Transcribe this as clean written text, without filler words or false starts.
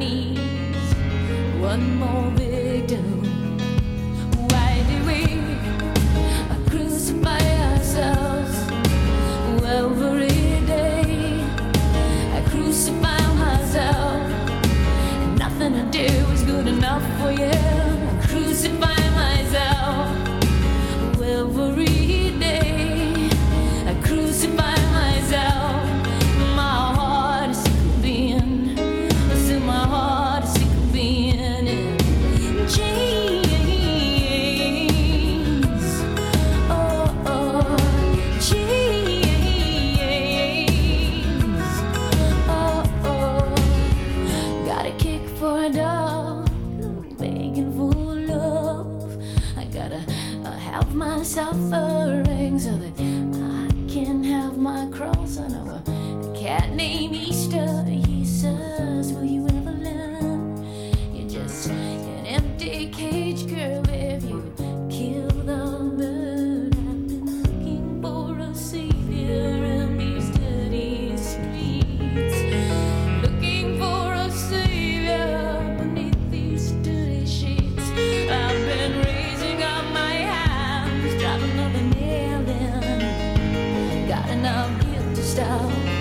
knees. One more victim. Why do we crucify ourselves every day? I crucify myself. Nothing I do is good enough for you. I crucify myself every day. I crucify myself. My heart is sick of being. Still my heart is sick of being in chains. Oh, oh, chains. Oh, oh. Got a kick for a dog, begging for love. I gotta have my suffering so that I can have my cross. I know a cat named Easter. He says, will you ever learn? You're just an empty cage, girl, if you kill the bird. I've been looking for a savior in these dirty streets, looking for a savior beneath these dirty sheets. I've been raising up my hands, driving another nail in. Got enough guilt to stop